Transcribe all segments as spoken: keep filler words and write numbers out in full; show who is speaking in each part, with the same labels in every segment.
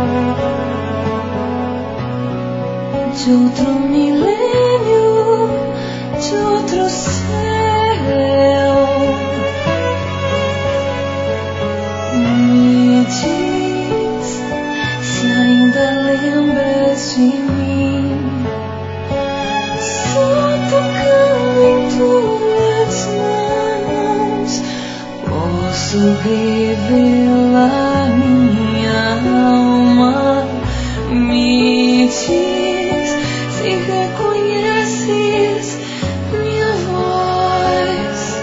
Speaker 1: de outro milênio, de outro céu. Me diz se ainda lembras de mim, só tocando em tuas mãos posso revelar minha alma. Me diz se reconheces minha voz.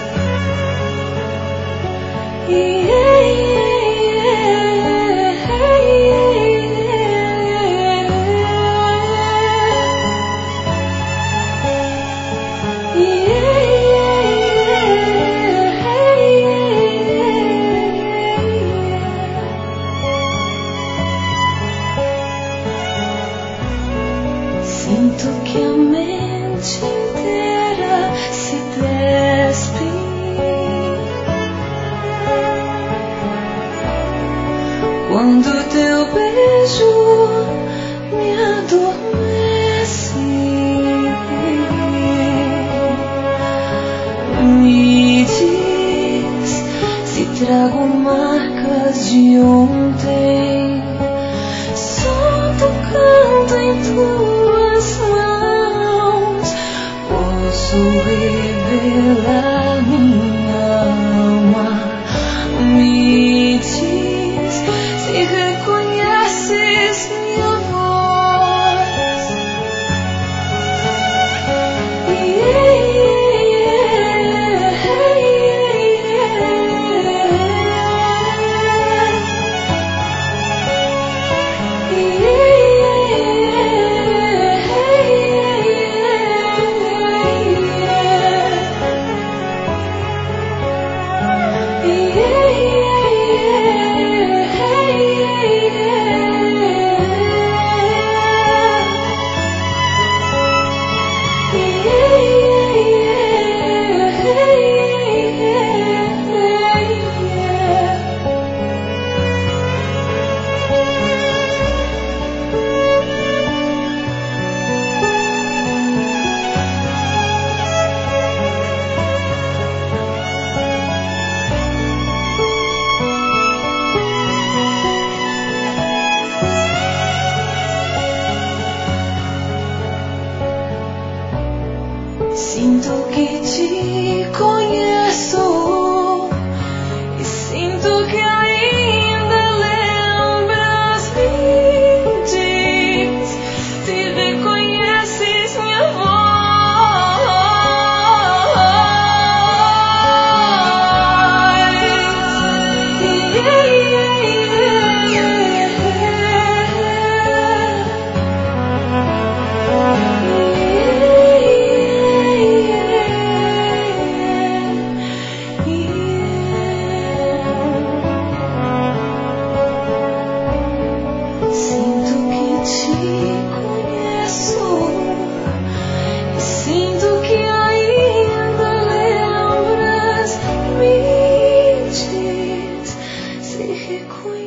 Speaker 1: Yeah, sinto que a mente inteira se despe quando teu beijo me adormece. Me diz se trago marcas de ontem, só tocando em tuas mãos posso revelar minha alma. Me diz se reconheces minha voz. Yeah, sinto que te conheço e sinto que ainda lembras. Me diz se reconheces minha voz. Sinto que te conheço e sinto que ainda lembras. Me diz se reconheces.